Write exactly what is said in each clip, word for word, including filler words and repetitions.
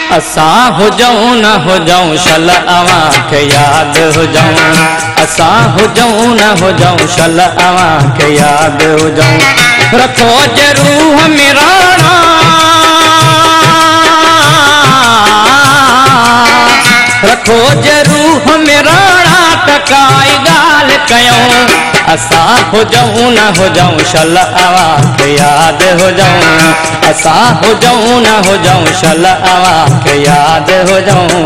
असा हो जाऊं न हो जाऊं शल अवां के याद हो जाऊं। असा हो जाऊं न हो जाऊं शल अवां के याद हो जाऊं। रखो जरूह मिराणा रखो जरूह मिराणा टकाई गाल कयूं। असा हो जाऊं न हो जाऊं शल अवां के याद हो जाऊं। असा हो जाऊं न हो जाऊं शल अवां के याद हो जाऊं।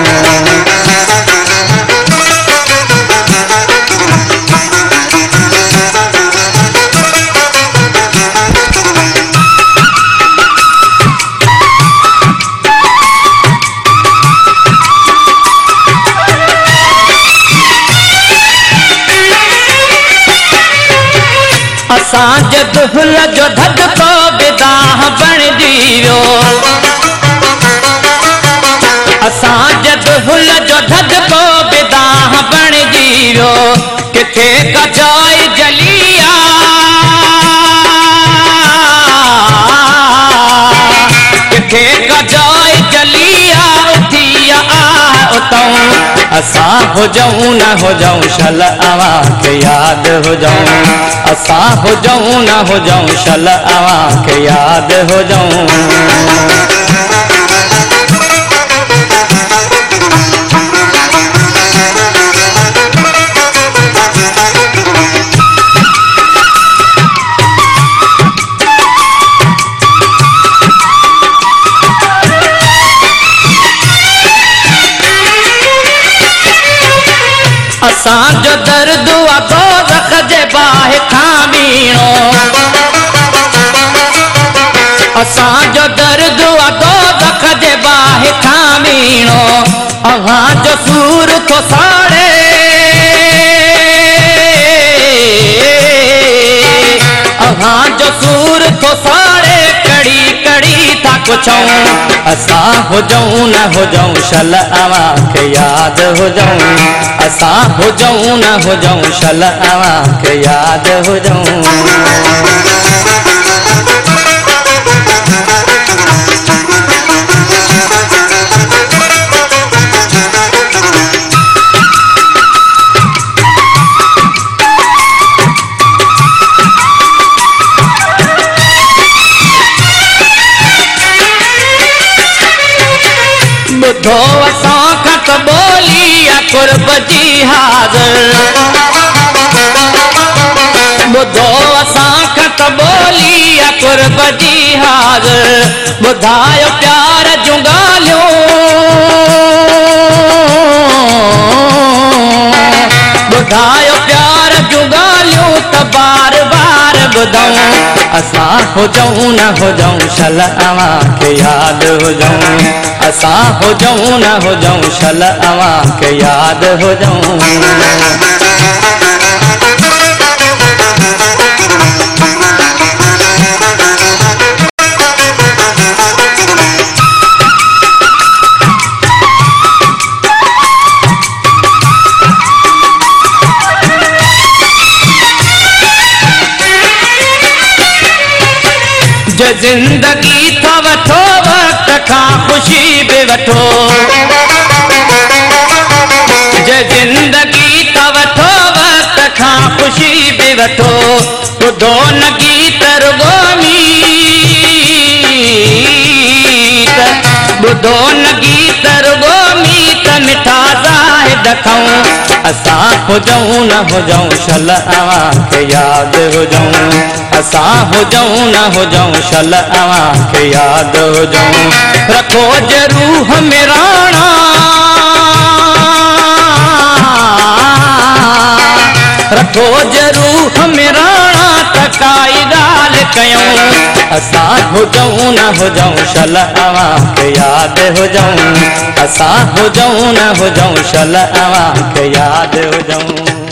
असां जद हुल जो धधको बिदाह बण जीवियो। असां जद हुल जो धधको बिदाह बण जीवियो। किथे कचाई जलिया किथे कचाई जलिया उथिया आ उतऊं। असा हो जाऊं न हो जाऊं शल अवां के याद हो जाऊं। असा हो जाऊं न हो जाऊं शल अवां के याद हो जाऊं। असां जो दर्द अगो रख जे बाहि खां बीणो। असां जो दर्द अगो रख जे बाहि खां बीणो। अव्हां जो सूर थो साड़े अव्हां जो सूर थो साड़े कड़ी कड़ी था कुछऊं। असा हो जाऊं न हो जाऊं शल अवां के याद हो जाऊं। असा हो जाऊं न हो जाऊं शल अवां के याद हो जाऊं। बुधो असां खत बोली कुर्ब जी हाज़िर। बुधो असां खत बोली कुर्ब जी हाज़िर। बुधायो प्यार जूं ॻाल्हियूं बुधायो प्यार जूं ॻाल्हियूं त बार बार ॿुधऊं। असा हो जाऊं न हो जाऊं शल अवां के याद हो जाऊं। असा हो जाऊं न हो जाऊं शल अवां के याद हो जाऊं। जो जिंदगी था वठो वक्त खां खुशी बि वठो। जो जिंदगी था वठो वक्त खां खुशी बि वठो। ॿुधो न गीत रुगो मीत ॿुधो न गीत रुगो मीत मिठा ज़ाहिद खाऊं। असा हो जाऊं न हो जाऊं शल अवां के याद हो जाऊं। असा हो जाऊं न हो जाऊं शल अवां के याद हो जाऊं। रखो जरूह मिराणा रखो जरूह मिराणा टकाई गाल कयूं। असा हो जाऊं न हो जाऊं शल अवां के याद हो जाऊं। असा हो जाऊं न हो जाऊं शल अवां के याद हो जाऊं।